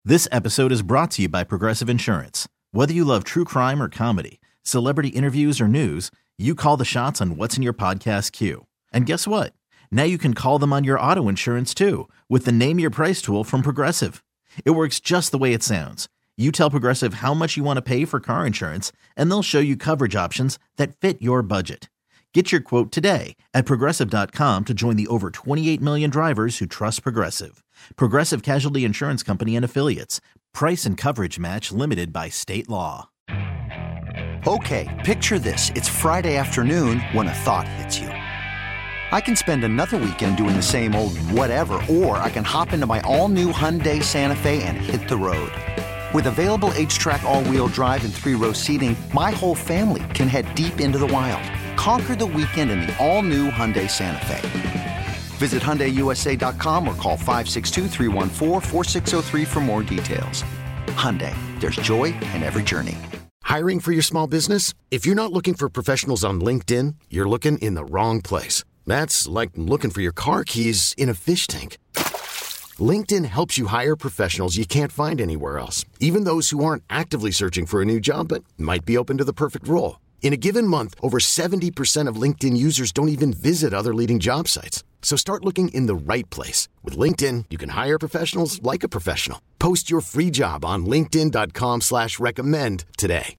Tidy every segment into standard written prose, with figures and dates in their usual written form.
This episode is brought to you by Progressive Insurance. Whether you love true crime or comedy, celebrity interviews or news, you call the shots on what's in your podcast queue. And guess what? Now you can call them on your auto insurance too with the Name Your Price tool from Progressive. It works just the way it sounds. You tell Progressive how much you want to pay for car insurance, and they'll show you coverage options that fit your budget. Get your quote today at Progressive.com to join the over 28 million drivers who trust Progressive. Progressive Casualty Insurance Company and Affiliates. Price and coverage match limited by state law. Okay, picture this. It's Friday afternoon when a thought hits you. I can spend another weekend doing the same old whatever, or I can hop into my all-new Hyundai Santa Fe and hit the road. With available H-Track all-wheel drive and 3-row seating, my whole family can head deep into the wild. Conquer the weekend in the all-new Hyundai Santa Fe. Visit HyundaiUSA.com or call 562-314-4603 for more details. Hyundai, there's joy in every journey. Hiring for your small business? If you're not looking for professionals on LinkedIn, you're looking in the wrong place. That's like looking for your car keys in a fish tank. LinkedIn helps you hire professionals you can't find anywhere else, even those who aren't actively searching for a new job but might be open to the perfect role. In a given month, over 70% of LinkedIn users don't even visit other leading job sites. So start looking in the right place. With LinkedIn, you can hire professionals like a professional. Post your free job on linkedin.com/recommend today.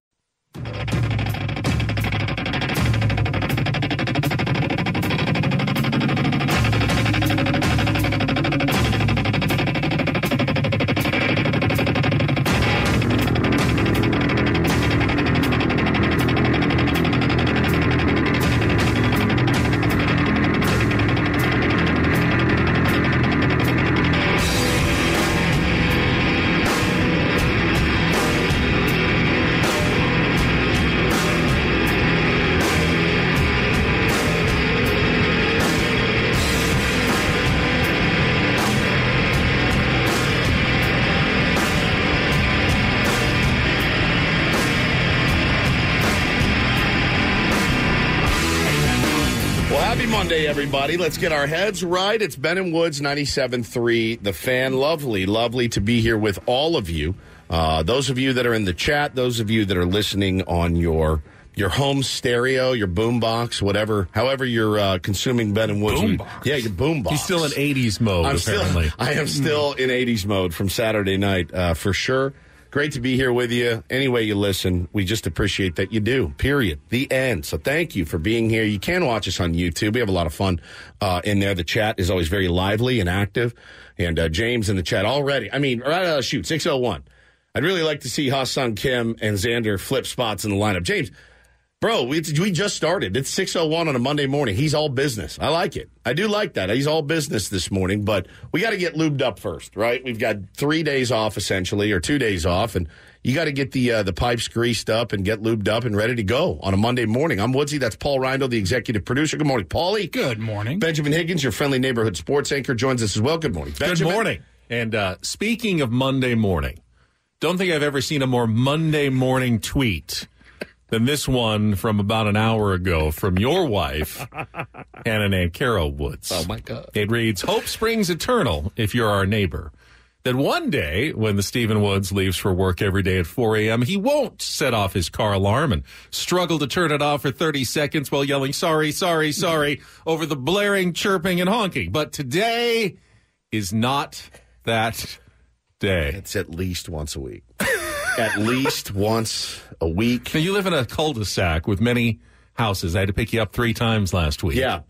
Monday, everybody. Let's get our heads right. It's Ben and Woods, 97.3, The Fan. Lovely to be here with all of you. Those of you that are in the chat, those of you that are listening on your home stereo, your boombox, whatever, however you're consuming Ben and Woods. Boombox. Yeah, your boombox. He's still in 80s mode, apparently. I am still in 80s mode from Saturday night, for sure. Great to be here with you. Any way you listen, we just appreciate that you do, period. The end. So thank you for being here. You can watch us on YouTube. We have a lot of fun in there. The chat is always very lively and active. And James in the chat already. I mean, right out of the shoot, 6:01. I'd really like to see Ha-Sung Kim and Xander flip spots in the lineup. James, bro, we just started. It's 6:01 on a Monday morning. He's all business. I like it. I do like that. He's all business this morning, but we got to get lubed up first, right? We've got 3 days off, essentially, or 2 days off, and you got to get the pipes greased up and get lubed up and ready to go on a Monday morning. I'm Woodsy. That's Paul Reindl, the executive producer. Good morning, Paulie. Good morning. Benjamin Higgins, your friendly neighborhood sports anchor, joins us as well. Good morning, Benjamin. Good morning. And speaking of Monday morning, don't think I've ever seen a more Monday morning tweet than this one from about an hour ago from your wife, Hannah Ann Carol Woods. Oh, my God. It reads, hope springs eternal if you're our neighbor. That one day, when the Stephen Woods leaves for work every day at 4 a.m., he won't set off his car alarm and struggle to turn it off for 30 seconds while yelling, sorry, sorry, sorry, over the blaring, chirping, and honking. But today is not that day. It's at least once a week. At least once a week. Now, you live in a cul-de-sac with many houses. I had to pick you up 3 times last week. Yeah.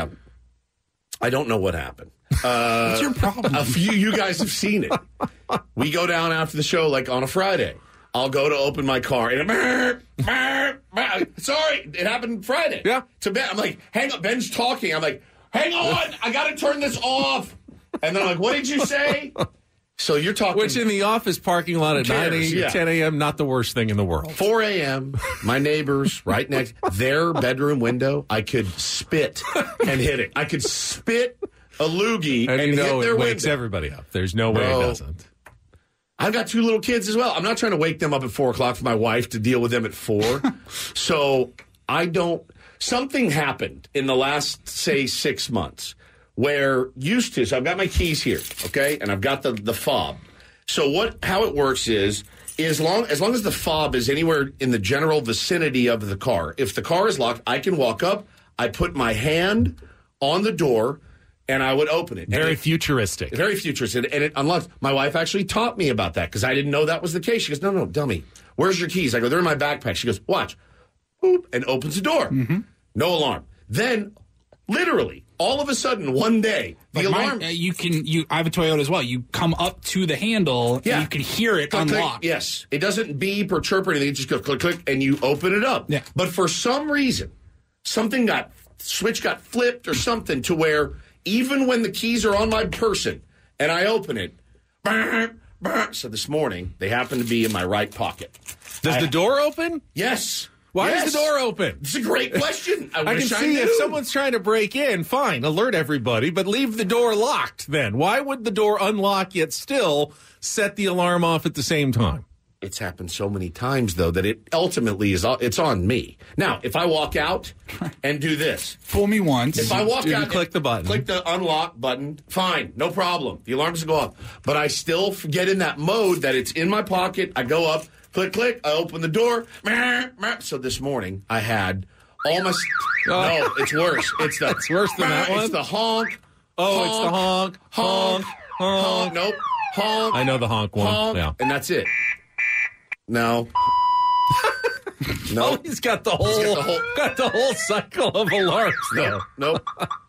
I don't know what happened. What's your problem? A few you guys have seen it. We go down after the show, like on a Friday. I'll go to open my car, and sorry, it happened Friday. Yeah. To Ben, I'm like, hang on. Ben's talking. I'm like, hang on, I got to turn this off. And then I'm like, what did you say? So you're talking. Which in the office parking lot at 9 a.m., 10 a.m., not the worst thing in the world. 4 a.m., my neighbors right next, their bedroom window, I could spit and hit it. I could spit a loogie and you know hit their it wakes window. everybody up. There's no way it doesn't. I've got 2 little kids as well. I'm not trying to wake them up at 4 o'clock for my wife to deal with them at 4. So I don't. Something happened in the last, say, 6 months where used to. So I've got my keys here, okay, and I've got the fob. So how it works is as long as the fob is anywhere in the general vicinity of the car, if the car is locked, I can walk up, I put my hand on the door, and I would open it. Very futuristic. Very futuristic. And it unlocks. My wife actually taught me about that because I didn't know that was the case. She goes, no, dummy. Where's your keys? I go, they're in my backpack. She goes, watch. Boop, and opens the door. Mm-hmm. No alarm. Then, literally, all of a sudden, one day, the alarm. I have a Toyota as well. You come up to the handle, and you can hear it click, unlock. Click, yes. It doesn't beep or chirp or anything. It just goes click, click, and you open it up. Yeah. But for some reason, switch got flipped or something to where even when the keys are on my person and I open it, so this morning, they happen to be in my right pocket. Does the door open? Yes. Why is the door open? It's a great question. I can see if someone's trying to break in, fine, alert everybody, but leave the door locked then. Why would the door unlock yet still set the alarm off at the same time? It's happened so many times, though, that it ultimately it's on me. Now, if I walk out and do this. Fool me once. If I walk out click the button. Click the unlock button, fine, no problem. The alarm doesn't go off. But I still get in that mode that it's in my pocket. I go up, click, click, I open the door. So this morning, I had all my... No, it's worse. It's worse than that one? It's the honk. Oh, it's the honk. Honk. Nope. Honk. I know the honk one. Honk. Yeah. And that's it. No. Oh, he's got the whole cycle of alarms though. Nope.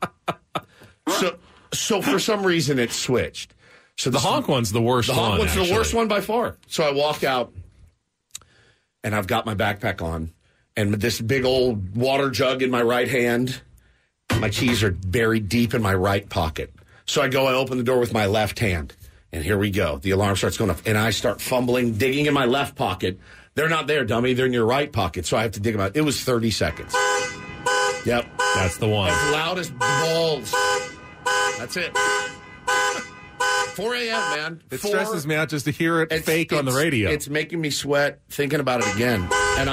So for some reason it switched. So the honk one's the worst one. The honk one's actually the worst one by far. So I walk out and I've got my backpack on and this big old water jug in my right hand. My keys are buried deep in my right pocket. So I go and open the door with my left hand. And here we go. The alarm starts going off. And I start fumbling, digging in my left pocket. They're not there, dummy. They're in your right pocket. So I have to dig them out. It was 30 seconds. Yep. That's the one. As loud as balls. That's it. 4 a.m., man. It stresses me out just to hear it fake on the radio. It's making me sweat thinking about it again. And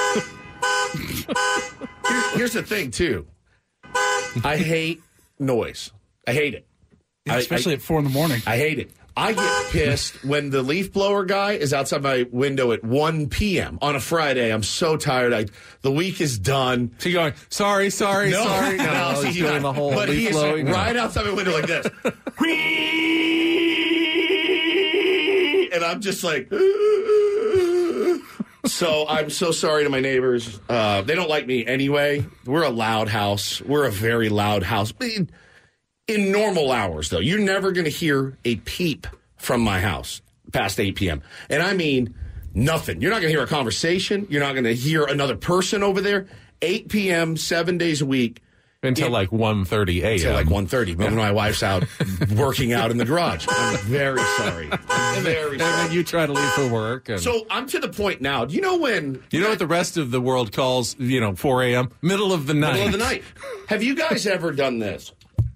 here's the thing, too. I hate noise. I hate it. Especially at 4 a.m. I hate it. I get pissed when the leaf blower guy is outside my window at 1 p.m. on a Friday. I'm so tired. The week is done. So you're going, sorry. No, he's doing the whole but leaf blowing. Right outside my window like this. And I'm just like... So I'm so sorry to my neighbors. They don't like me anyway. We're a loud house. We're a very loud house. In normal hours, though, you're never going to hear a peep from my house past 8 p.m. And I mean nothing. You're not going to hear a conversation. You're not going to hear another person over there. 8 p.m., 7 days a week. Until like 1:30 a.m. Until like 1:30. When my wife's out working out in the garage. I'm very sorry. And then you try to leave for work. So I'm to the point now. Do you know when... You know what the rest of the world calls, 4 a.m.? Middle of the night. Middle of the night. Have you guys ever done this?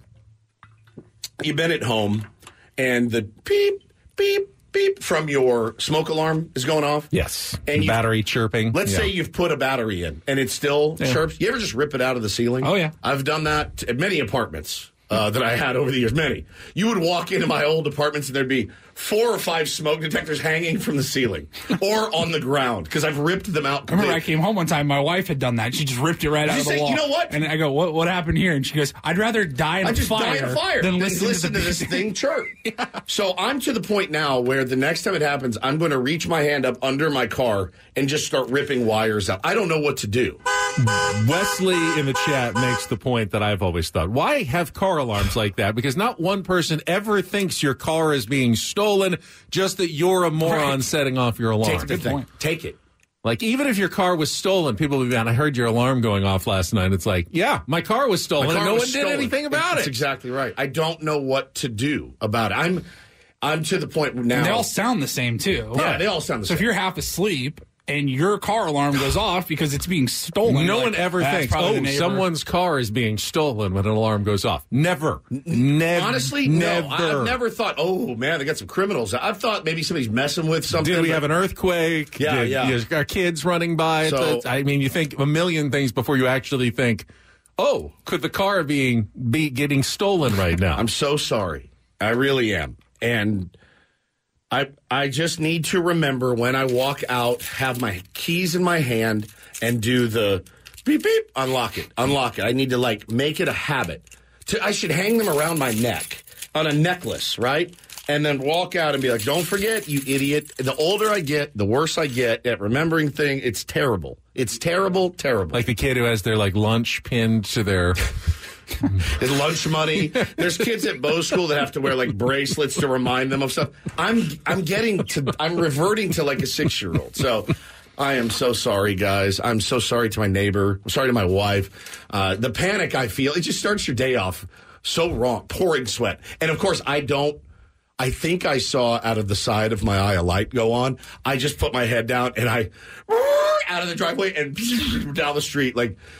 You've been at home, and the beep, beep, beep from your smoke alarm is going off. Yes. And battery chirping. Let's say you've put a battery in, and it still chirps. You ever just rip it out of the ceiling? Oh, yeah. I've done that at many apartments that I had over the years. Many. You would walk into my old apartments, and there'd be 4 or 5 smoke detectors hanging from the ceiling or on the ground because I've ripped them out. I remember I came home one time. My wife had done that. She just ripped it right out of the wall. You know what? And I go, what happened here? And she goes, I'd rather die in a fire than listen to this thing chirp. Yeah. So I'm to the point now where the next time it happens, I'm going to reach my hand up under my car and just start ripping wires out. I don't know what to do. Wesley in the chat makes the point that I've always thought. Why have car alarms like that? Because not one person ever thinks your car is being stolen, just that you're a moron setting off your alarm. Take it. Like, even if your car was stolen, people would be on, I heard your alarm going off last night. It's like, yeah, my car was stolen, and no one did anything about it. That's exactly right. I don't know what to do about it. I'm to the point now. And they all sound the same, too. Yeah, they all sound the same. So if you're half asleep and your car alarm goes off because it's being stolen. No one ever thinks, someone's car is being stolen when an alarm goes off. Never. Honestly, never. No. I've never thought, oh, man, they got some criminals. I've thought maybe somebody's messing with something. Did we have an earthquake? Yeah. Our kids running by. You think a million things before you actually think, oh, could the car be getting stolen right now? I'm so sorry. I really am. And I just need to remember when I walk out, have my keys in my hand, and do the beep, beep, unlock it. I need to, make it a habit. I should hang them around my neck on a necklace, right? And then walk out and be like, don't forget, you idiot. The older I get, the worse I get at remembering things. It's terrible. It's terrible, terrible. Like the kid who has their, lunch pinned to their... His lunch money. There's kids at Bow School that have to wear bracelets to remind them of stuff. I'm reverting to a 6-year-old. So I am so sorry, guys. I'm so sorry to my neighbor. I'm sorry to my wife. The panic I feel, it just starts your day off so wrong, pouring sweat. And of course, I think I saw out of the side of my eye a light go on. I just put my head down and I out of the driveway and down the street.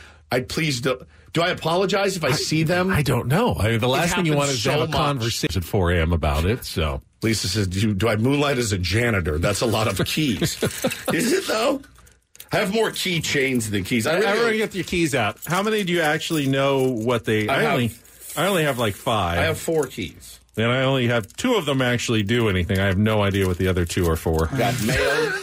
Do I apologize if I see them? I don't know. The last thing you want is to have a conversation at 4 a.m. about it. So Lisa says, do I moonlight as a janitor? That's a lot of keys. Is it, though? I have more key chains than keys. Everyone get your keys out. How many do you actually know what they... I only have 5. I have 4 keys. And I only have 2 of them actually do anything. I have no idea what the other 2 are for. Got mail,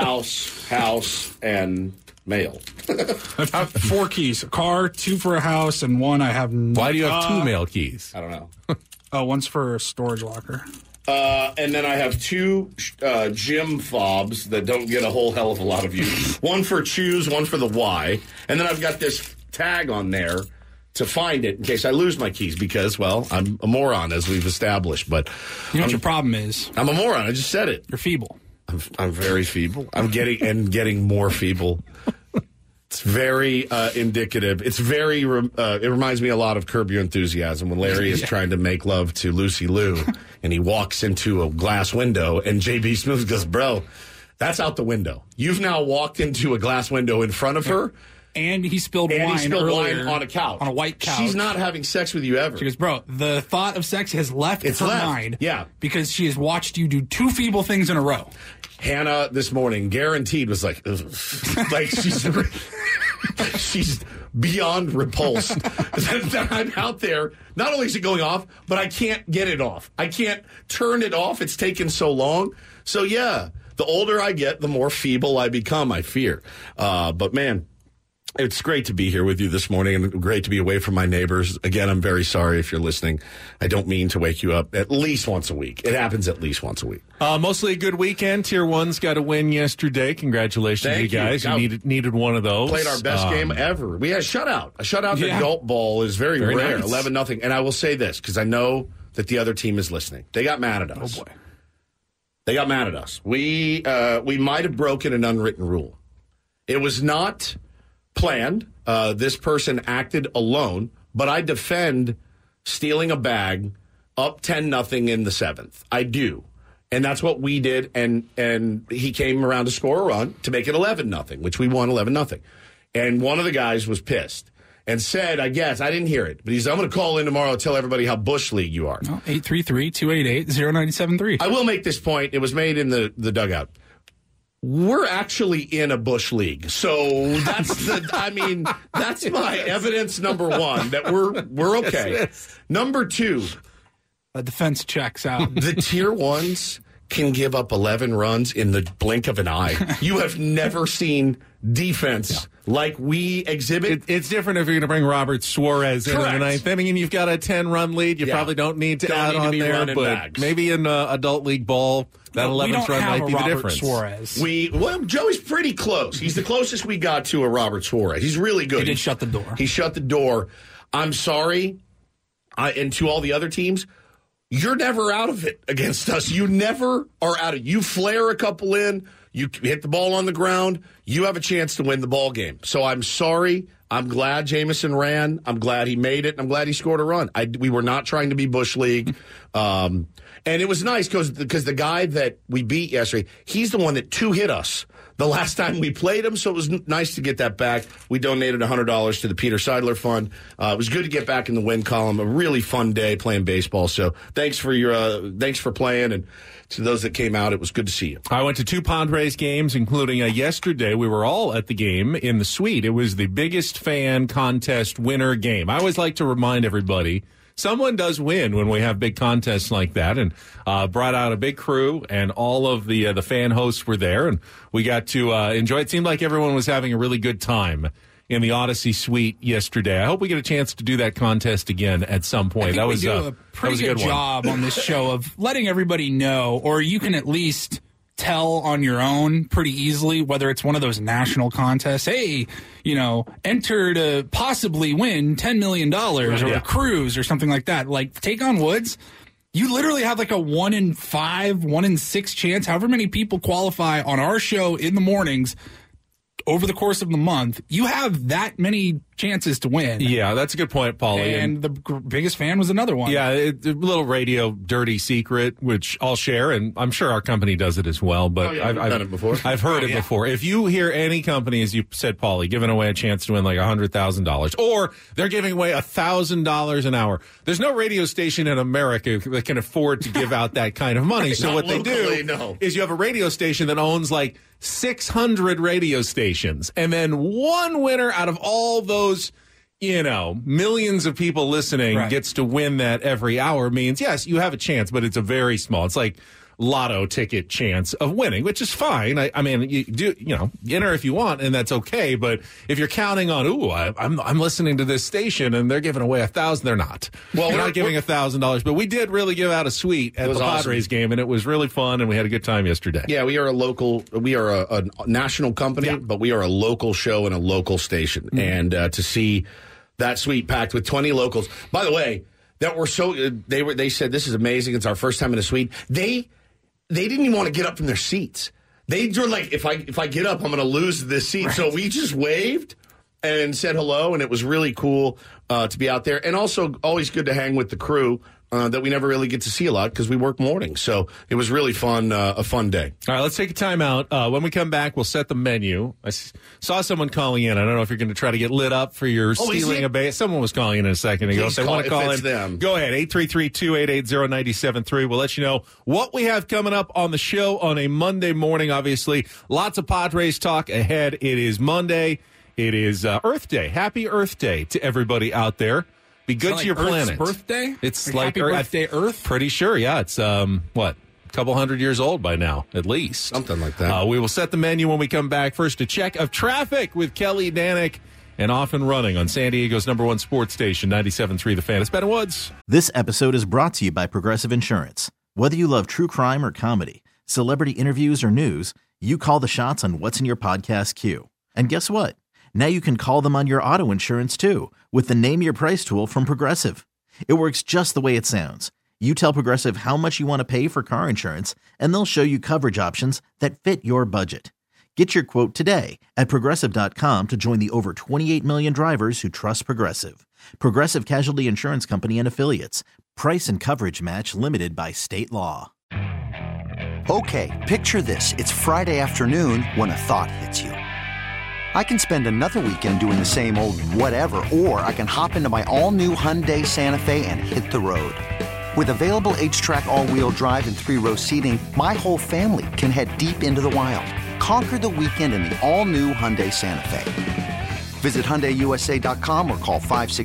house, and... mail. I have 4 keys. A car, 2 for a house, and 1 I have... Why do you have 2 mail keys? I don't know. One's for a storage locker. And then I have 2 gym fobs that don't get a whole hell of a lot of use. 1 for choose, 1 for the Y. And then I've got this tag on there to find it in case I lose my keys because, well, I'm a moron, as we've established. But you know what your problem is? I'm a moron. I just said it. You're feeble. I'm very feeble. I'm getting more feeble. It's very indicative. It's very. It reminds me a lot of Curb Your Enthusiasm when Larry is trying to make love to Lucy Liu, and he walks into a glass window, and JB Smoove goes, "Bro, that's out the window. You've now walked into a glass window in front of her." And he spilled wine on a couch. On a white couch. She's not having sex with you ever. She goes, bro, the thought of sex has left her mind. Yeah. Because she has watched you do 2 feeble things in a row. Hannah this morning, guaranteed, was like she's beyond repulsed that I'm out there. Not only is it going off, but I can't get it off. I can't turn it off. It's taken so long. So, yeah, the older I get, the more feeble I become, I fear. But, man, it's great to be here with you this morning and great to be away from my neighbors. Again, I'm very sorry if you're listening. I don't mean to wake you up at least once a week. It happens at least once a week. Mostly a good weekend. Tier 1's got a win yesterday. Congratulations, you guys. You needed one of those. Played our best game ever. We had a shutout. A shutout in adult ball is very rare. Nice. 11-0. And I will say this because I know that the other team is listening. They got mad at us. Oh, boy. They got mad at us. We might have broken an unwritten rule. It was not planned. This person acted alone, but I defend stealing a bag up 10-0 in the 7th. I do. And that's what we did, and he came around to score a run to make it 11-0, which we won 11-0. And one of the guys was pissed and said, I guess, I didn't hear it, but he said, I'm going to call in tomorrow and tell everybody how Bush League you are. 833-288-0973. I will make this point. It was made in the dugout. We're actually in a Bush League. So that's that's my evidence number 1 that we're okay. Number 2. The defense checks out. The tier 1s can give up 11 runs in the blink of an eye. You have never seen defense like we exhibit. It's different if you're going to bring Robert Suarez in the 9th inning and you've got a 10-run lead. You probably don't need to add on there, but bags. Maybe in adult league ball, that 11th run might be the difference. Suarez. Joey's pretty close. He's the closest we got to a Robert Suarez. He's really good. He did shut the door. He shut the door. I'm sorry, and to all the other teams, you're never out of it against us. You never are out of it. You flare a couple in, you hit the ball on the ground, you have a chance to win the ball game. So I'm sorry. I'm glad Jameson ran. I'm glad he made it. I'm glad he scored a run. We were not trying to be Bush League. And it was nice because the guy that we beat yesterday, he's the one that 2-hit us the last time we played him, so it was nice to get that back. We donated $100 to the Peter Seidler Fund. It was good to get back in the win column. A really fun day playing baseball. So thanks for playing, and to those that came out, it was good to see you. I went to 2 Padres games, including yesterday. We were all at the game in the suite. It was the biggest fan contest winner game. I always like to remind everybody someone does win when we have big contests like that, and brought out a big crew, and all of the fan hosts were there, and we got to enjoy. It seemed like everyone was having a really good time in the Odyssey Suite yesterday. I hope we get a chance to do that contest again at some point. That was a pretty good job on this show of letting everybody know, or you can at least tell on your own pretty easily whether it's one of those national contests. Hey, enter to possibly win $10 million or a cruise or something like that. Like Take on Woods, you literally have like a 1 in 5, 1 in 6 chance, however many people qualify on our show in the mornings over the course of the month, you have that many chances to win. Yeah, that's a good point, Paulie. And the biggest fan was another one. Yeah, a little radio dirty secret, which I'll share, and I'm sure our company does it as well. But I've done it before. I've heard it before. If you hear any company, as you said, Paulie, giving away a chance to win like $100,000, or they're giving away $1,000 an hour, there's no radio station in America that can afford to give out that kind of money. So what they do is you have a radio station that owns like 600 radio stations, and then one winner out of all those, millions of people listening gets to win that every hour. Means, yes, you have a chance, but it's a very small. It's like lotto ticket chance of winning, which is fine. I mean, you do, enter if you want, and that's okay. But if you're counting on, I'm listening to this station and they're giving away $1,000, they're not. Well, we're not giving $1,000, but we did really give out a suite at the Padres game, and it was really fun, and we had a good time yesterday. Yeah, we are a national company, but we are a local show and a local station, and to see that suite packed with 20 locals. By the way, that were so they said this is amazing. It's our first time in a suite. They didn't even want to get up from their seats. They were like, if I get up, I'm going to lose this seat. Right. So we just waved and said hello, and it was really cool to be out there. And also always good to hang with the crew that we never really get to see a lot because we work mornings. So it was really fun, a fun day. All right, let's take a time out. When we come back, we'll set the menu. I saw someone calling in. I don't know if you're going to try to get lit up for your stealing a base. Someone was calling in a second ago. If they want to call in, them. Go ahead, 833-288-0973. We'll let you know what we have coming up on the show on a Monday morning, obviously. Lots of Padres talk ahead. It is Monday. It is Earth Day. Happy Earth Day to everybody out there. Be good to your planet. Birthday? It's like Happy Birthday Earth? Pretty sure, yeah. It's, a couple hundred years old by now, at least. Something like that. We will set the menu when we come back. First, a check of traffic with Kelly Danek and Off and Running on San Diego's #1 sports station, 97.3 The Fan. It's Ben Woods. This episode is brought to you by Progressive Insurance. Whether you love true crime or comedy, celebrity interviews or news, you call the shots on what's in your podcast queue. And guess what? Now you can call them on your auto insurance, too, with the Name Your Price tool from Progressive. It works just the way it sounds. You tell Progressive how much you want to pay for car insurance, and they'll show you coverage options that fit your budget. Get your quote today at Progressive.com to join the over 28 million drivers who trust Progressive. Progressive Casualty Insurance Company and Affiliates. Price and coverage match limited by state law. Okay, picture this. It's Friday afternoon when a thought hits you. I can spend another weekend doing the same old whatever, or I can hop into my all-new Hyundai Santa Fe and hit the road. With available H-Track all-wheel drive and 3-row seating, my whole family can head deep into the wild. Conquer the weekend in the all-new Hyundai Santa Fe. Visit HyundaiUSA.com or call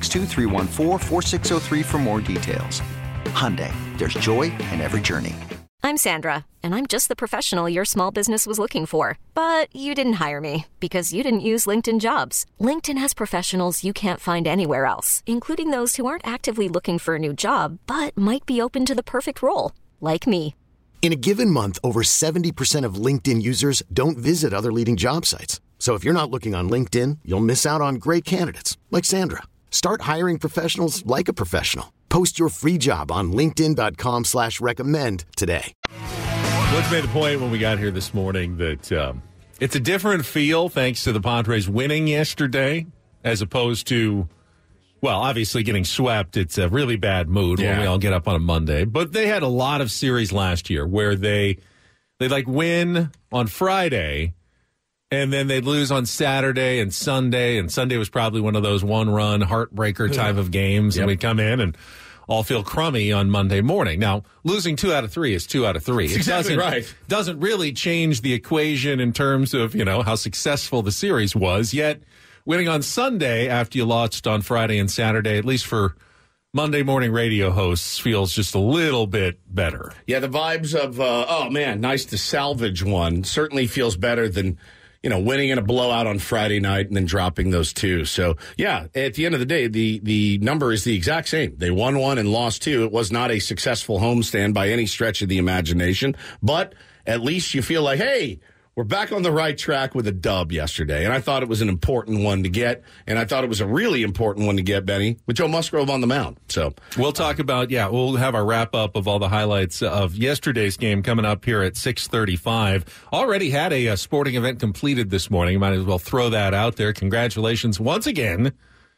562-314-4603 for more details. Hyundai, there's joy in every journey. I'm Sandra, and I'm just the professional your small business was looking for. But you didn't hire me because you didn't use LinkedIn Jobs. LinkedIn has professionals you can't find anywhere else, including those who aren't actively looking for a new job, but might be open to the perfect role, like me. In a given month, over 70% of LinkedIn users don't visit other leading job sites. So if you're not looking on LinkedIn, you'll miss out on great candidates like Sandra. Start hiring professionals like a professional. Post your free job on linkedin.com/recommend today. Woods made the point when we got here this morning that it's a different feel thanks to the Padres winning yesterday as opposed to, well, obviously getting swept. It's a really bad mood when we all get up on a Monday. But they had a lot of series last year where they like win on Friday and then they'd lose on Saturday and Sunday. And Sunday was probably one of those one-run heartbreaker type of games. Yep. And we'd come in and all feel crummy on Monday morning. Now, losing 2 out of 3 is 2 out of 3. That's exactly right. Doesn't really change the equation in terms of, how successful the series was. Yet, winning on Sunday after you lost on Friday and Saturday, at least for Monday morning radio hosts feels just a little bit better. Yeah, the vibes of, oh, man, nice to salvage one certainly feels better than, winning in a blowout on Friday night and then dropping those two. So, yeah, at the end of the day, the number is the exact same. They won one and lost two. It was not a successful homestand by any stretch of the imagination, but at least you feel like, hey, we're back on the right track with a dub yesterday, and I thought it was an important one to get, and I thought it was a really important one to get, Benny, with Joe Musgrove on the mound. So we'll talk about, we'll have our wrap-up of all the highlights of yesterday's game coming up here at 6:35. Already had a sporting event completed this morning. Might as well throw that out there. Congratulations once again.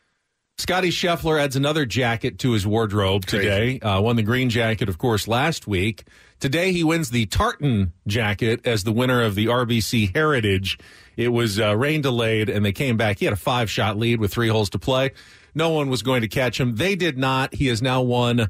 Scotty Scheffler adds another jacket to his wardrobe today. Won the green jacket, of course, last week. Today, he wins the tartan jacket as the winner of the RBC Heritage. It was rain delayed, and they came back. He had a 5-shot lead with 3 holes to play. No one was going to catch him. They did not. He has now won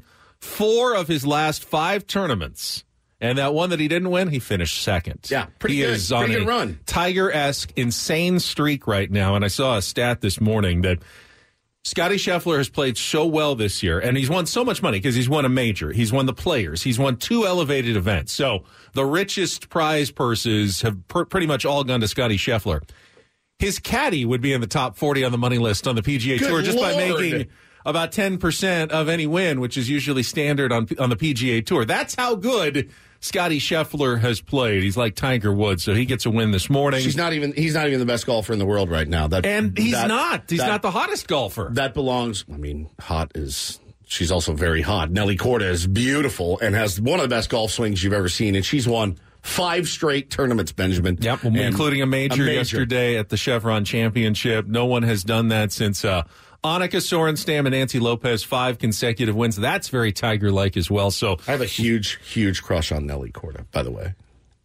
4 of his last 5 tournaments. And that one that he didn't win, he finished second. Yeah, pretty he good. Is on pretty good a run. Tiger-esque, insane streak right now. And I saw a stat this morning that Scotty Scheffler has played so well this year, and he's won so much money because he's won a major. He's won the Players. He's won 2 elevated events. So the richest prize purses have pretty much all gone to Scotty Scheffler. His caddy would be in the top 40 on the money list on the PGA Tour just by making about 10% of any win, which is usually standard on the PGA Tour. That's how good Scotty Scheffler has played. He's like Tiger Woods, so he gets a win this morning. He's not even the best golfer in the world right now. He's not the hottest golfer. That belongs, hot is, she's also very hot. Nelly Korda is beautiful and has one of the best golf swings you've ever seen, and she's won 5 straight tournaments, Benjamin. Yep, including a major yesterday at the Chevron Championship. No one has done that since Annika Sorenstam and Nancy Lopez, 5 consecutive wins. That's very Tiger-like as well. So I have a huge, huge crush on Nelly Korda, by the way.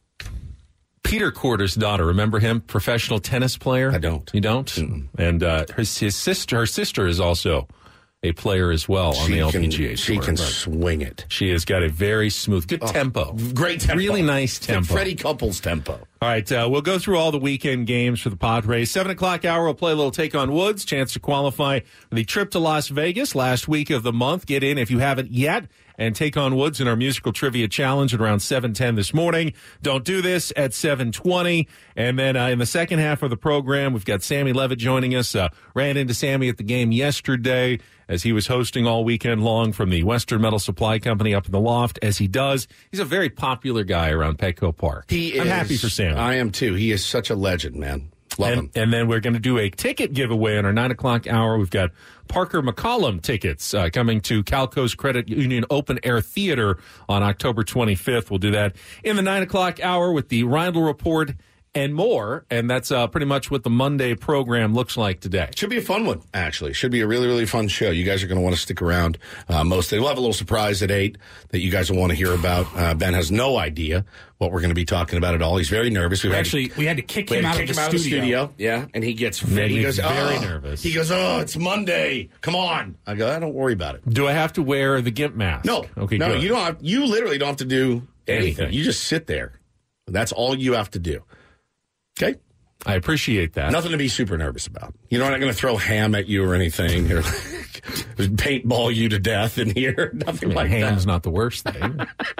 Peter Korda's daughter, remember him? Professional tennis player? I don't. You don't? Mm-mm. And her sister is also a player as well on the LPGA Tour. She can swing it. She has got a very smooth, good tempo. Great tempo. Really nice tempo. Freddie Couples tempo. All right, we'll go through all the weekend games for the Padres. 7 o'clock hour, we'll play a little Take on Woods. Chance to qualify for the trip to Las Vegas last week of the month. Get in if you haven't yet. And Take on Woods in our musical trivia challenge at around 7:10 this morning. Don't do this at 7:20. And then in the second half of the program, we've got Sammy Levitt joining us. Ran into Sammy at the game yesterday as he was hosting all weekend long from the Western Metal Supply Company up in the loft, as he does. He's a very popular guy around Petco Park. I'm happy for Sammy. I am too. He is such a legend, man. Love him. And then we're going to do a ticket giveaway in our 9 o'clock hour. We've got Parker McCollum tickets coming to Calco's Credit Union Open Air Theater on October 25th. We'll do that in the 9 o'clock hour with the Rindle Report and more. And that's pretty much what the Monday program looks like today. Should be a fun one, actually. Should be a really, really fun show. You guys are going to want to stick around mostly. We'll have a little surprise at 8 that you guys will want to hear about. Ben has no idea what we're going to be talking about at all. He's very nervous. We had to kick him out of the studio. Yeah, and he gets very nervous. He goes, oh, it's Monday. Come on. I go, don't worry about it. Do I have to wear the GIMP mask? No. Okay, no, good. you literally don't have to do anything. You just sit there. That's all you have to do. Okay? I appreciate that. Nothing to be super nervous about. You're not going to throw ham at you or anything, or paintball you to death in here. Nothing like that. Ham's not the worst thing.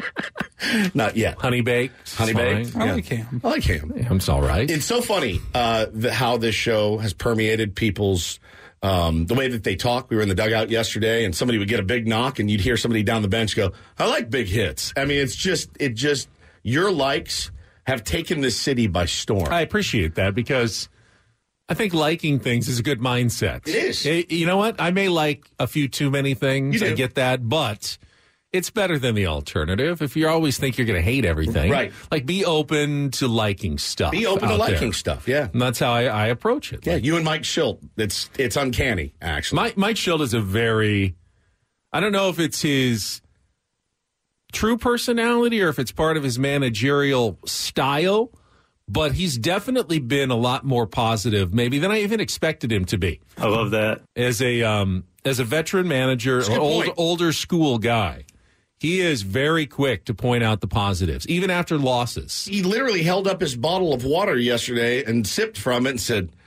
Not yet. Honey baked. Honey baked. I like ham. I like ham. Ham's all right. It's so funny how this show has permeated people's the way that they talk. We were in the dugout yesterday, and somebody would get a big knock, and you'd hear somebody down the bench go, I like big hits. I mean, it just your likes have taken this city by storm. I appreciate that because I think liking things is a good mindset. It is. You know what? I may like a few too many things. I get that, but it's better than the alternative. If you always think you're going to hate everything, right? Like, be open to liking stuff. Be open to liking stuff. Yeah, and that's how I approach it. Yeah, you and Mike Schilt. It's uncanny, actually. Mike Schilt is a very, I don't know if it's his true personality or if it's part of his managerial style, but he's definitely been a lot more positive maybe than I even expected him to be. I love that. As a veteran manager, older school guy, he is very quick to point out the positives, even after losses. He literally held up his bottle of water yesterday and sipped from it and said,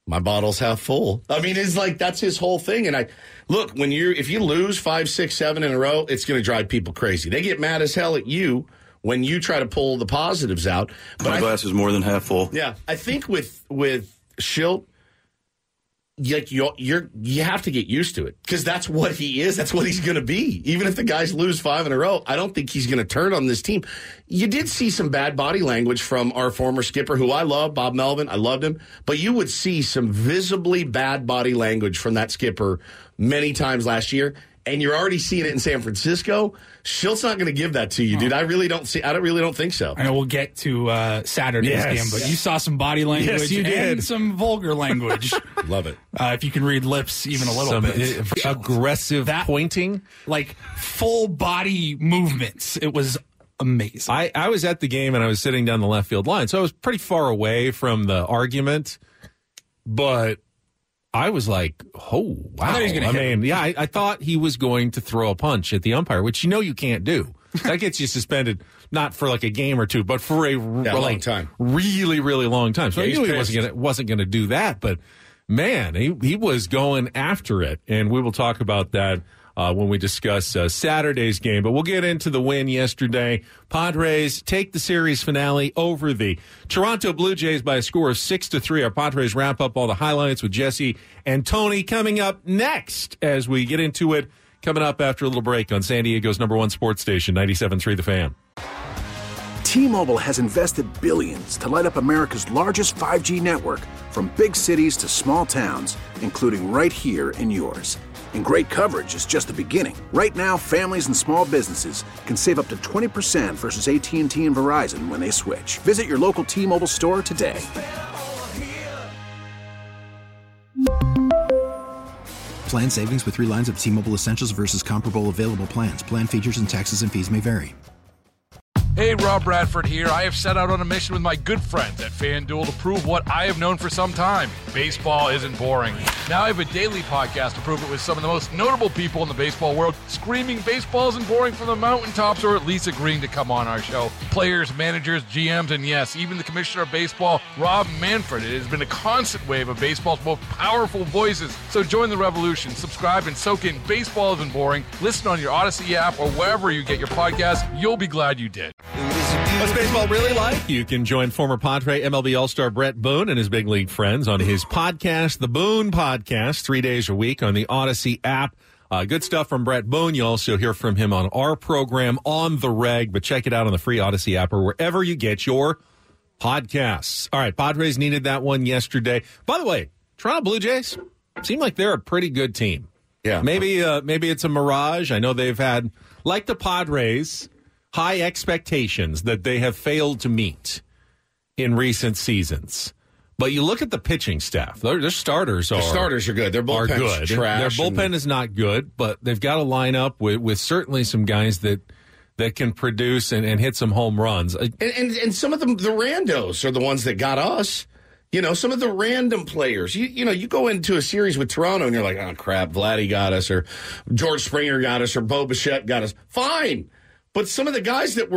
my bottle's half full. I mean, it's like that's his whole thing. And look, if you lose 5, 6, 7 in a row, it's going to drive people crazy. They get mad as hell at you when you try to pull the positives out. But my glass is more than half full. Yeah, I think with Shildt, like you have to get used to it because that's what he is. That's what he's going to be. Even if the guys lose 5 in a row, I don't think he's going to turn on this team. You did see some bad body language from our former skipper, who I love, Bob Melvin. I loved him, but you would see some visibly bad body language from that skipper many times last year. And you're already seeing it in San Francisco. Schilt's not going to give that to you, dude. I really don't think so. I know we'll get to Saturday's game, but you saw some body language and some vulgar language. Love it. If you can read lips even a little bit. Aggressive pointing. Like full body movements. It was amazing. I was at the game and I was sitting down the left field line, so I was pretty far away from the argument, but I was like, oh, wow. I thought he was going to hit him. Yeah, I thought he was going to throw a punch at the umpire, which you can't do. That gets you suspended, not for like a game or two, but for a long time. Really, really long time. So I knew he wasn't going to do that, but man, he was going after it. And we will talk about that when we discuss Saturday's game. But we'll get into the win yesterday. Padres take the series finale over the Toronto Blue Jays by a score of 6-3. Our Padres wrap up all the highlights with Jesse and Tony coming up next as we get into it. Coming up after a little break on San Diego's #1 sports station, 97.3 The Fan. T-Mobile has invested billions to light up America's largest 5G network, from big cities to small towns, including right here in yours. And great coverage is just the beginning. Right now, families and small businesses can save up to 20% versus AT&T and Verizon when they switch. Visit your local T-Mobile store today. Plan savings with 3 lines of T-Mobile Essentials versus comparable available plans. Plan features and taxes and fees may vary. Hey, Rob Bradford here. I have set out on a mission with my good friends at FanDuel to prove what I have known for some time. Baseball isn't boring. Now I have a daily podcast to prove it with some of the most notable people in the baseball world, screaming baseball isn't boring from the mountaintops, or at least agreeing to come on our show. Players, managers, GMs, and yes, even the commissioner of baseball, Rob Manfred. It has been a constant wave of baseball's most powerful voices. So join the revolution. Subscribe and soak in Baseball Isn't Boring. Listen on your Odyssey app or wherever you get your podcasts. You'll be glad you did. What's baseball really like? You can join former Padre MLB All-Star Brett Boone and his big league friends on his podcast, The Boone Podcast, 3 days a week on the Odyssey app. Good stuff from Brett Boone. You also hear from him on our program On the Reg, but check it out on the free Odyssey app or wherever you get your podcasts. All right, Padres needed that one yesterday. By the way, Toronto Blue Jays seem like they're a pretty good team. Yeah. Maybe it's a mirage. I know they've had, like the Padres, high expectations that they have failed to meet in recent seasons. But you look at the pitching staff; their starters are good. Their bullpen's good. Trash. Their bullpen is not good, but they've got a lineup with certainly some guys that can produce and hit some home runs. And some of them, the randos, are the ones that got us. Some of the random players. You go into a series with Toronto and you're like, oh crap, Vladdy got us, or George Springer got us, or Bo Bichette got us. Fine. But some of the guys that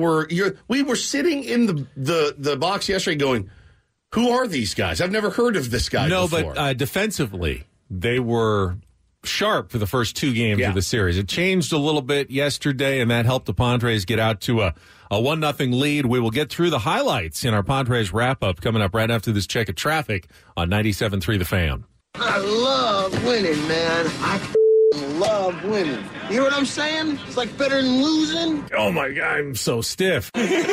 we were sitting in the box yesterday going, who are these guys? I've never heard of this guy before. No, but defensively, they were sharp for the first 2 games of the series. It changed a little bit yesterday, and that helped the Padres get out to a 1-0 lead. We will get through the highlights in our Padres wrap-up coming up right after this check of traffic on 97.3 The Fan. I love winning, man. I love winning. You hear what I'm saying? It's like better than losing. Oh, my God, I'm so stiff.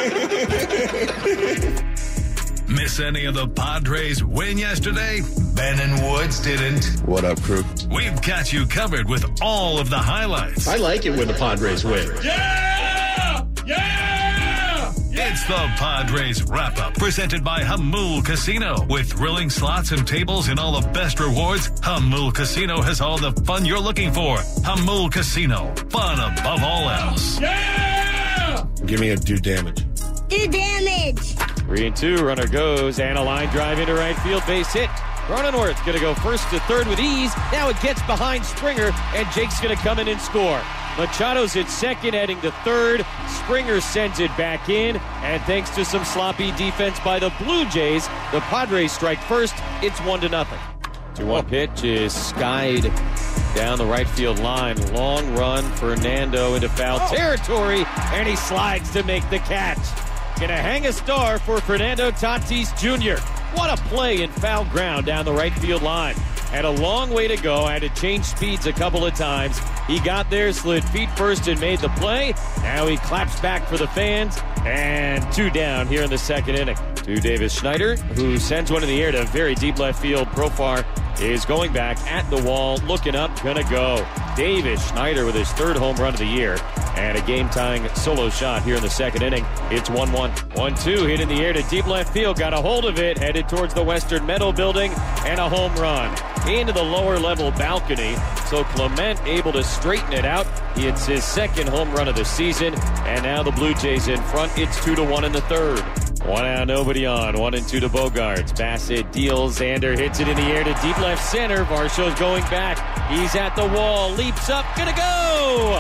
Miss any of the Padres win yesterday? Ben and Woods didn't. What up, crew? We've got you covered with all of the highlights. I like it when the Padres win. Yeah! Yeah! It's the Padres Wrap-Up, presented by Hamul Casino. With thrilling slots and tables and all the best rewards, Hamul Casino has all the fun you're looking for. Hamul Casino, fun above all else. Yeah! Give me a do damage. Do damage! 3-2, runner goes, and a line drive into right field, base hit. Cronenworth going to go first to third with ease. Now it gets behind Springer, and Jake's going to come in and score. Machado's at second, heading to third. Springer sends it back in, and thanks to some sloppy defense by the Blue Jays, the Padres strike first. It's 1-0. 2-1 pitch is skied down the right field line. Long run, Fernando into foul territory, and he slides to make the catch. Gonna hang a star for Fernando Tatis Jr. What a play in foul ground down the right field line. Had a long way to go, had to change speeds a couple of times. He got there, slid feet first, and made the play. Now he claps back for the fans, and 2 down here in the second inning. To Davis Schneider, who sends one in the air to very deep left field. Profar is going back at the wall, looking up, gonna go. Davis Schneider with his 3rd home run of the year, and a game-tying solo shot here in the second inning. It's 1-1. 1-2, hit in the air to deep left field, got a hold of it, headed towards the Western Meadow building, and a home run into the lower level balcony. So Clement able to straighten it out. It's his 2nd home run of the season, and now the Blue Jays in front. It's 2-1 in the 3rd. 1 out, nobody on. 1-2 to Bogaerts. Bassett deals. Xander hits it in the air to deep left center. Varsho's going back. He's at the wall. Leaps up. Gonna go!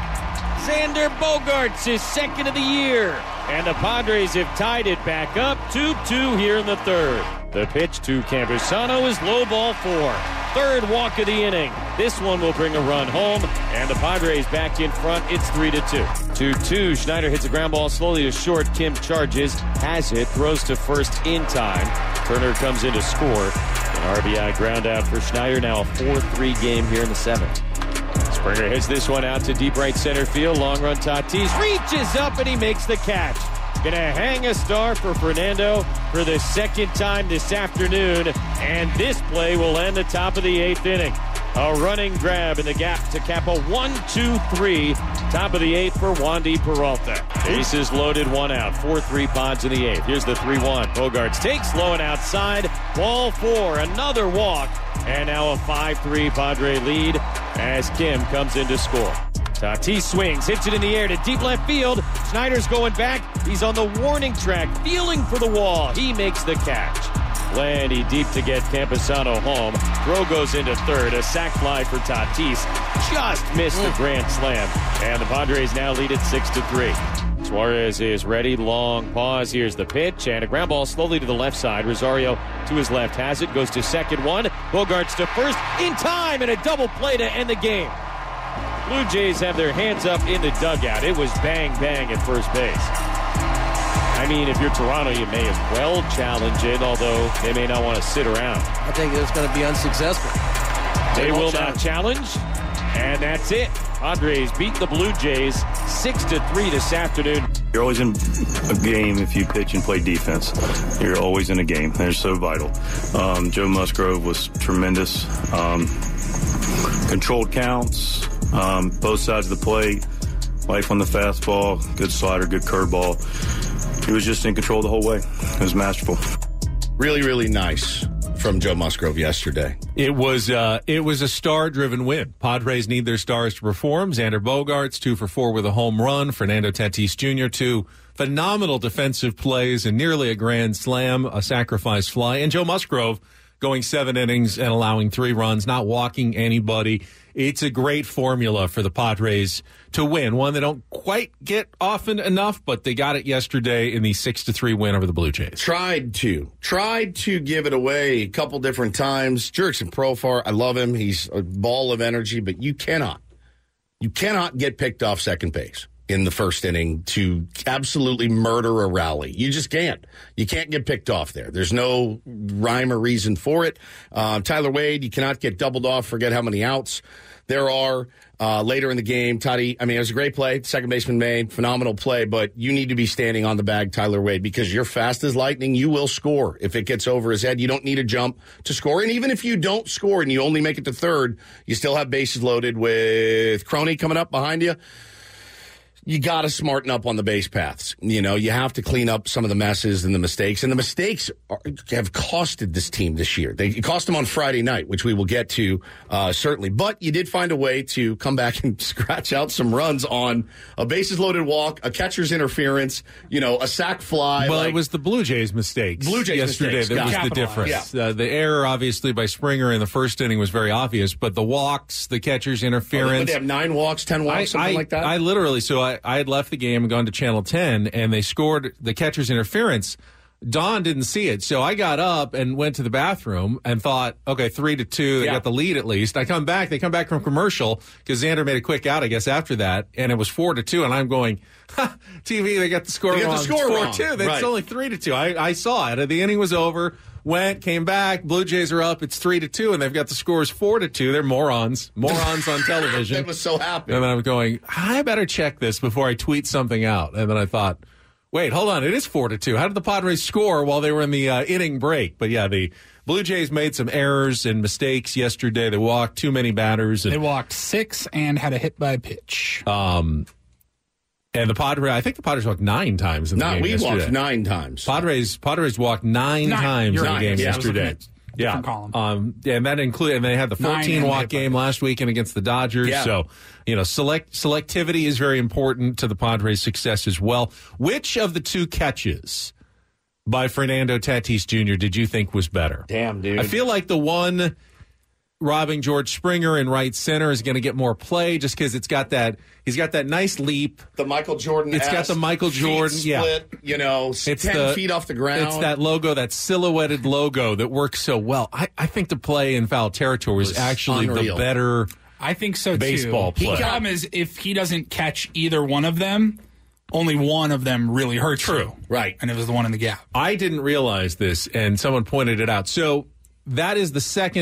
Xander Bogaerts is 2nd of the year. And the Padres have tied it back up. 2-2 here in the 3rd. The pitch to Campusano is low ball 4. 3rd walk of the inning. This one will bring a run home, and the Padres back in front. It's 3-2. 2-2. Schneider hits a ground ball slowly to short. Kim charges, has it, throws to first in time. Turner comes in to score. An RBI ground out for Schneider. Now a 4-3 game here in the 7th. Springer hits this one out to deep right center field. Long run Tatis reaches up and he makes the catch. Gonna hang a star for Fernando for the 2nd time this afternoon, and this play will end the top of the 8th inning. A running grab in the gap to cap a 1-2-3. Top of the 8th for Wandy Peralta. Bases loaded, 1 out. 4-3 Pods in the 8th. Here's the 3-1. Bogaerts takes low and outside. Ball 4. Another walk. And now a 5-3 Padre lead as Kim comes in to score. Tatis swings, hits it in the air to deep left field. Schneider's going back. He's on the warning track, feeling for the wall. He makes the catch. Landy deep to get Campusano home. Throw goes into 3rd. A sac fly for Tatis. Just missed the grand slam. And the Padres now lead it 6-3. Suarez is ready. Long pause. Here's the pitch. And a ground ball slowly to the left side. Rosario to his left has it. Goes to 2nd 1. Bogaerts to 1st. In time, and a double play to end the game. Blue Jays have their hands up in the dugout. It was bang, bang at first base. I mean, if you're Toronto, you may as well challenge it, although they may not want to sit around. I think it's going to be unsuccessful. They will not challenge, and that's it. Padres beat the Blue Jays 6-3 this afternoon. You're always in a game if you pitch and play defense. You're always in a game. They're so vital. Joe Musgrove was tremendous. Controlled counts, both sides of the plate, life on the fastball, good slider, good curveball. He was just in control the whole way. It was masterful. Really, really nice from Joe Musgrove yesterday. It was a star-driven win. Padres need their stars to perform. Xander Bogaerts, 2 for 4 with a home run. Fernando Tatis Jr., 2 phenomenal defensive plays and nearly a grand slam, a sacrifice fly. And Joe Musgrove going 7 innings and allowing 3 runs, not walking anybody. It's a great formula for the Padres to win. One they don't quite get often enough, but they got it yesterday in the 6-3 win over the Blue Jays. Tried to give it away a couple different times. Jurickson Profar, I love him. He's a ball of energy, but you cannot get picked off second base in the first inning to absolutely murder a rally. You just can't. You can't get picked off there. There's no rhyme or reason for it. Tyler Wade, you cannot get doubled off. Forget how many outs there are later in the game. Toddy, I mean, it was a great play. Second baseman made, phenomenal play, but you need to be standing on the bag, Tyler Wade, because you're fast as lightning. You will score if it gets over his head. You don't need a jump to score. And even if you don't score and you only make it to third, you still have bases loaded with Crony coming up behind you. you got to smarten up on the base paths. You know, you have to clean up some of the messes and the mistakes. And the mistakes have costed this team this year. They cost them on Friday night, which we will get to certainly. But you did find a way to come back and scratch out some runs on a bases-loaded walk, a catcher's interference, a sac fly. Well, it was the Blue Jays' mistakes. Yesterday mistakes. That was the difference. Yeah. The error, obviously, by Springer in the first inning was very obvious, but the walks, the catcher's interference. They have 9 walks, 10 walks, something like that? I literally, I had left the game and gone to Channel 10, and they scored the catcher's interference. Don didn't see it, so I got up and went to the bathroom and thought, okay, 3-2, they got the lead at least. They come back from commercial because Xander made a quick out, I guess, after that, and it was 4-2, and I'm going, TV, they got the score wrong. It's 4-2. It's only 3-2. I saw it. The inning was over, came back, Blue Jays are up, it's 3-2, and they've got the scores 4-2. They're morons on television. I was so happy. And then I'm going, I better check this before I tweet something out. And then I thought, wait, hold on, it is 4-2. How did the Padres score while they were in the inning break? But yeah, the Blue Jays made some errors and mistakes yesterday. They walked too many batters. They walked 6 and had a hit by pitch. And the Padres, I think the Padres walked 9 times in the game yesterday. We walked 9 times. Padres walked 9 times in the game yesterday. Column. And that included, and they had the 14-walk game last weekend against the Dodgers. Yeah. So, selectivity is very important to the Padres' success as well. Which of the 2 catches by Fernando Tatis Jr. did you think was better? Damn, dude. I feel like the one robbing George Springer in right center is going to get more play just because he's got that nice leap. The Michael Jordan. It's got the Michael Jordan. Split, it's 10 feet off the ground. It's that logo, that silhouetted logo that works so well. I think the play in foul territory was actually unreal. The better. I think so, baseball too. play. The problem is if he doesn't catch either one of them, only one of them really hurts you. Right. And it was the one in the gap. I didn't realize this, and someone pointed it out. So that is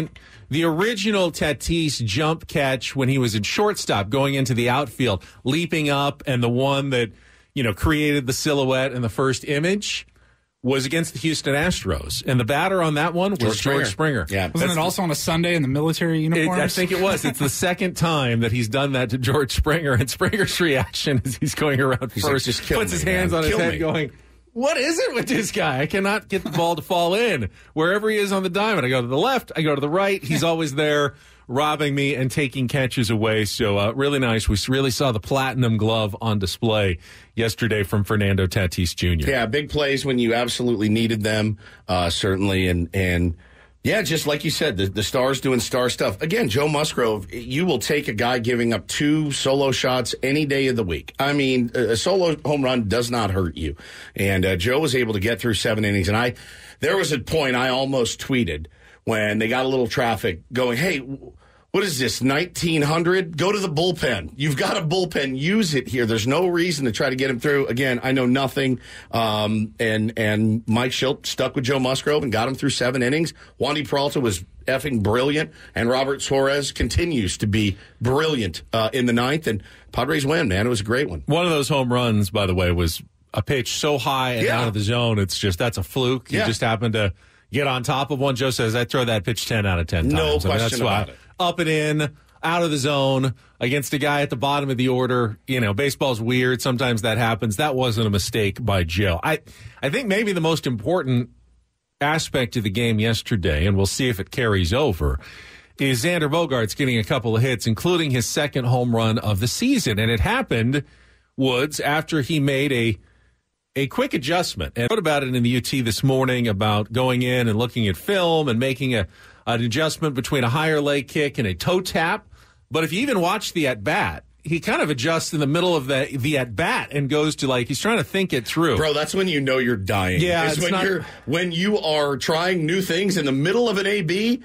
the original Tatis jump catch when he was in shortstop going into the outfield, leaping up, and the one that, created the silhouette in the first image was against the Houston Astros. And the batter on that one was George Springer. Yeah. Wasn't it also on a Sunday in the military uniforms? I think it was. It's the second time that he's done that to George Springer, and Springer's reaction is he's going around first, like, just puts his hands on his head going, what is it with this guy? I cannot get the ball to fall in. Wherever he is on the diamond, I go to the left, I go to the right. He's always there robbing me and taking catches away. So really nice. We really saw the platinum glove on display yesterday from Fernando Tatis Jr. Yeah, big plays when you absolutely needed them, certainly. And yeah, just like you said, the stars doing star stuff. Again, Joe Musgrove, you will take a guy giving up 2 solo shots any day of the week. I mean, a solo home run does not hurt you. And Joe was able to get through 7 innings. And there was a point I almost tweeted when they got a little traffic going, hey, what is this, 1900? Go to the bullpen. You've got a bullpen. Use it here. There's no reason to try to get him through. Again, I know nothing. And Mike Schilt stuck with Joe Musgrove and got him through 7 innings. Wandy Peralta was effing brilliant. And Robert Suarez continues to be brilliant in the 9th. And Padres win, man. It was a great one. One of those home runs, by the way, was a pitch so high and out of the zone. It's just, that's a fluke. You just happened to get on top of one. Joe says, I'd throw that pitch 10 out of 10 times. No question about it. Up and in, out of the zone, against a guy at the bottom of the order. Baseball's weird. Sometimes that happens. That wasn't a mistake by Joe. I think maybe the most important aspect of the game yesterday, and we'll see if it carries over, is Xander Bogaerts getting a couple of hits, including his second home run of the season. And it happened, Woods, after he made a quick adjustment. And I wrote about it in the UT this morning about going in and looking at film and making an adjustment between a higher leg kick and a toe tap. But if you even watch the at-bat, he kind of adjusts in the middle of the at-bat and goes to, he's trying to think it through. Bro, that's when you know you're dying. Yeah, when you are trying new things in the middle of an AB,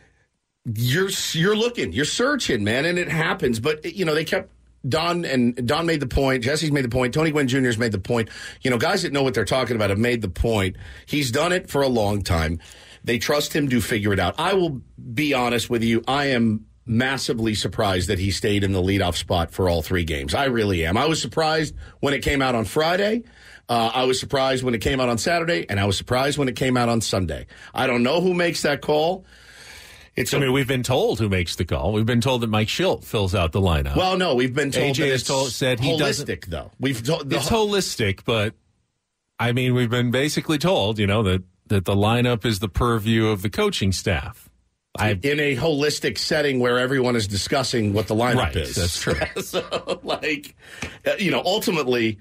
you're looking, you're searching, man, and it happens. But, they kept Don made the point. Jesse's made the point. Tony Gwynn Jr.'s made the point. Guys that know what they're talking about have made the point. He's done it for a long time. They trust him to figure it out. I will be honest with you. I am massively surprised that he stayed in the leadoff spot for all 3 games. I really am. I was surprised when it came out on Friday. I was surprised when it came out on Saturday. And I was surprised when it came out on Sunday. I don't know who makes that call. we've been told who makes the call. We've been told that Mike Schilt fills out the lineup. Well, no, we've been told AJ that has said he holistic, though. It's holistic, but, I mean, we've been basically told, that the lineup is the purview of the coaching staff. In a holistic setting where everyone is discussing what the lineup is. That's true. So, ultimately,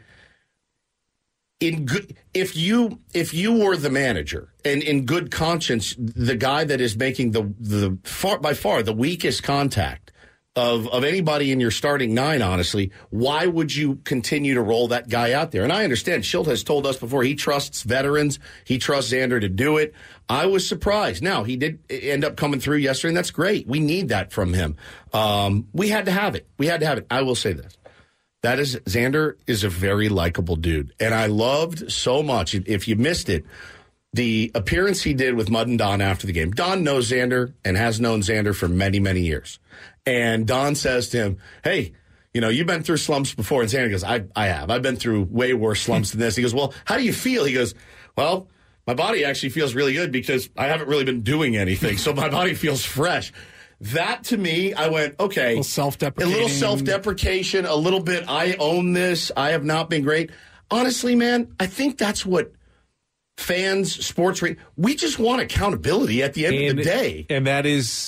if you were the manager and in good conscience, the guy that is making by far the weakest contact of anybody in your starting nine, honestly, why would you continue to roll that guy out there? And I understand Schilt has told us before he trusts veterans. He trusts Xander to do it. I was surprised. Now, he did end up coming through yesterday, and that's great. We need that from him. We had to have it. I will say this. Xander is a very likable dude. And I loved so much, if you missed it, the appearance he did with Mud and Don after the game. Don knows Xander and has known Xander for many, many years. And Don says to him, hey, you've been through slumps before. And Xander goes, I have. I've been through way worse slumps than this. He goes, well, how do you feel? He goes, well, my body actually feels really good because I haven't really been doing anything. So my body feels fresh. That, to me, I went, okay. A little self-deprecation, a little bit, I own this. I have not been great. Honestly, man, I think that's what fans, we just want accountability at the end of the day. And that is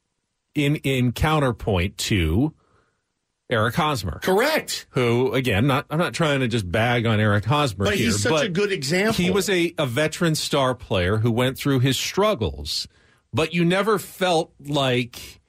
in counterpoint to Eric Hosmer. Correct. Who, again, I'm not trying to just bag on Eric Hosmer but here. He's such a good example. He was a veteran star player who went through his struggles, but you never felt like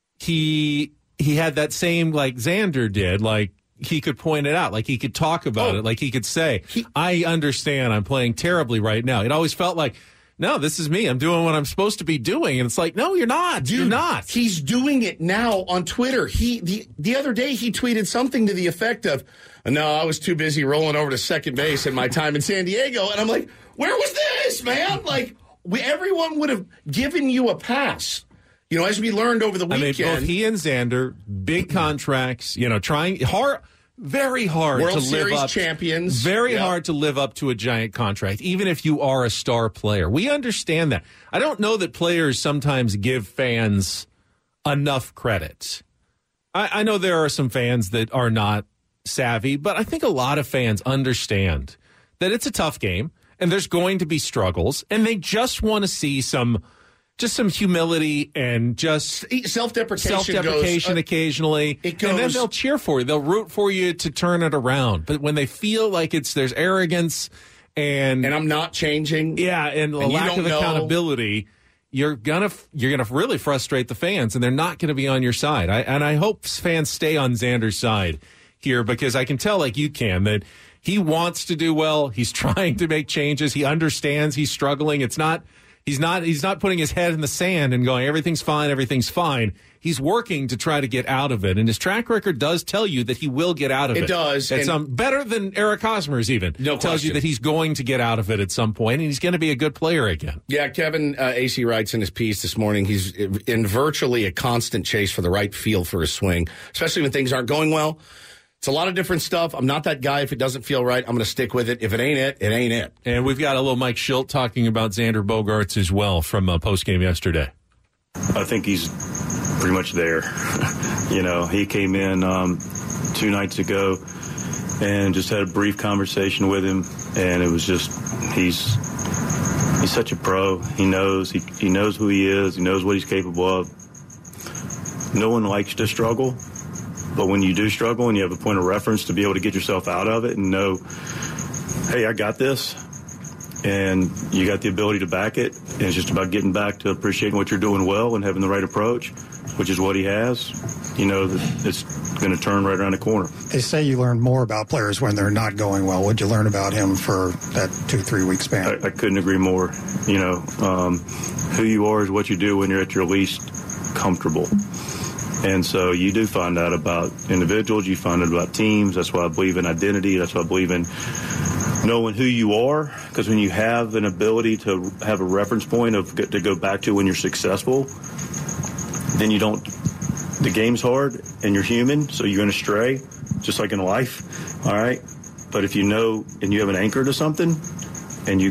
he had that same, like Xander did, like he could point it out, like he could talk about it, like he could say, I understand I'm playing terribly right now. It always felt like, no, this is me. I'm doing what I'm supposed to be doing. And it's like, no, you're not. Dude, you're not. He's doing it now on Twitter. The other day he tweeted something to the effect of, no, I was too busy rolling over to second base in my time in San Diego. And I'm like, where was this, man? Like, everyone would have given you a pass. As we learned over the weekend. I mean, both he and Xander, big contracts, trying hard. Very hard World to live Series up. champions. Very hard to live up to a giant contract, even if you are a star player. We understand that. I don't know that players sometimes give fans enough credit. I know there are some fans that are not savvy, but I think a lot of fans understand that it's a tough game and there's going to be struggles, and they just want to see some humility and just self-deprecation occasionally. And then they'll cheer for you. They'll root for you to turn it around. But when they feel like there's arrogance and I'm not changing. Yeah, and a lack of accountability, you're gonna really frustrate the fans, and they're not going to be on your side. I hope fans stay on Xander's side here, because I can tell, like you can, that he wants to do well. He's trying to make changes. He understands he's struggling. He's not putting his head in the sand and going, everything's fine. He's working to try to get out of it. And his track record does tell you that he will get out of it. It does. It's better than Eric Hosmer's even. No question. Tells you that he's going to get out of it at some point, and he's going to be a good player again. Yeah, Kevin AC writes in his piece this morning, he's in virtually a constant chase for the right feel for his swing, especially when things aren't going well. It's a lot of different stuff. I'm not that guy. If it doesn't feel right, I'm going to stick with it. If it ain't it, it ain't it. And we've got a little Mike Schilt talking about Xander Bogaerts as well from postgame yesterday. I think he's pretty much there. He came in 2 nights ago and just had a brief conversation with him, and it was just he's such a pro. He knows who he is. He knows what he's capable of. No one likes to struggle. But when you do struggle and you have a point of reference to be able to get yourself out of it and know, hey, I got this, and you got the ability to back it, and it's just about getting back to appreciating what you're doing well and having the right approach, which is what he has, that it's going to turn right around the corner. They say you learn more about players when they're not going well. What'd you learn about him for that 2-3 week span? I couldn't agree more. Who you are is what you do when you're at your least comfortable. And so you do find out about individuals, you find out about teams. That's why I believe in identity. That's why I believe in knowing who you are, because when you have an ability to have a reference point to go back to when you're successful, then the game's hard and you're human, so you're going to stray, just like in life, all right? But if you know and you have an anchor to something and you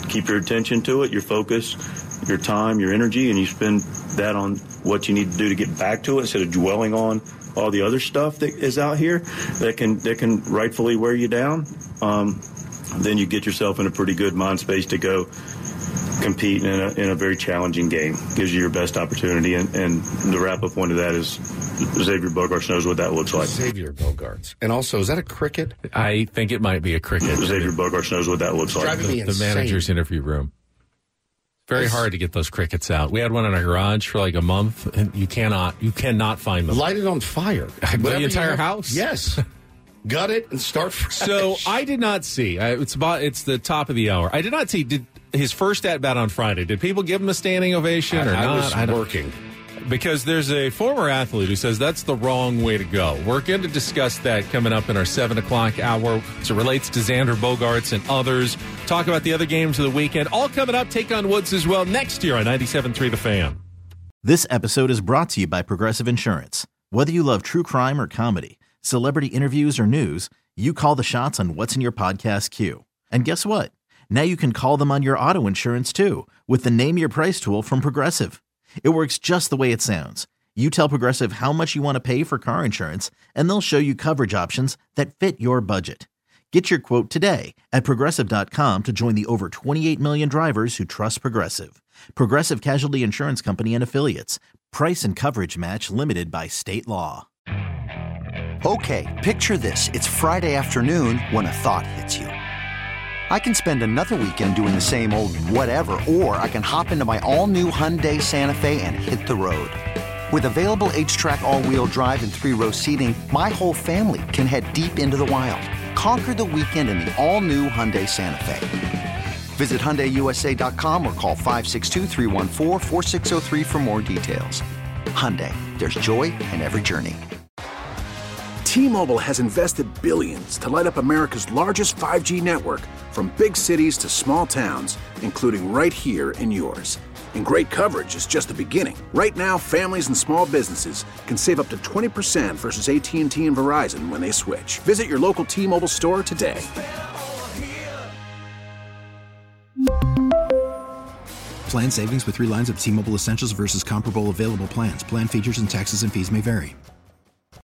keep your attention to it, your focus, your time, your energy, and you spend that on what you need to do to get back to it instead of dwelling on all the other stuff that is out here that can rightfully wear you down. Then you get yourself in a pretty good mind space to go compete in a very challenging game. Gives you your best opportunity, and the wrap-up point of that is Xavier Bogaerts knows what that looks like. Xavier Bogaerts. And also, is that a cricket? I think it might be a cricket. Xavier Bogaerts knows what that looks like. The manager's interview room. Very hard to get those crickets out. We had one in our garage for like a month, and you cannot find them. Light it on fire. The entire house? Yes. Gut it and start fresh. So I did not see. It's the top of the hour. I did not see. Did his first at bat on Friday? Did people give him a standing ovation or not? I was working. Because there's a former athlete who says that's the wrong way to go. We're going to discuss that coming up in our 7 o'clock hour. So it relates to Xander Bogaerts and others. Talk about the other games of the weekend. All coming up. Take on Woods as well next year on 97.3 The Fan. This episode is brought to you by Progressive Insurance. Whether you love true crime or comedy, celebrity interviews or news, you call the shots on what's in your podcast queue. And guess what? Now you can call them on your auto insurance too with the Name Your Price tool from Progressive. It works just the way it sounds. You tell Progressive how much you want to pay for car insurance, and they'll show you coverage options that fit your budget. Get your quote today at Progressive.com to join the over 28 million drivers who trust Progressive. Progressive Casualty Insurance Company and Affiliates. Price and coverage match limited by state law. Okay, picture this. It's Friday afternoon when a thought hits you. I can spend another weekend doing the same old whatever, or I can hop into my all-new Hyundai Santa Fe and hit the road. With available H-Track all-wheel drive and 3-row seating, my whole family can head deep into the wild. Conquer the weekend in the all-new Hyundai Santa Fe. Visit HyundaiUSA.com or call 562-314-4603 for more details. Hyundai, there's joy in every journey. T-Mobile has invested billions to light up America's largest 5G network, from big cities to small towns, including right here in yours. And great coverage is just the beginning. Right now, families and small businesses can save up to 20% versus AT&T and Verizon when they switch. Visit your local T-Mobile store today. Plan savings with 3 lines of T-Mobile Essentials versus comparable available plans. Plan features and taxes and fees may vary.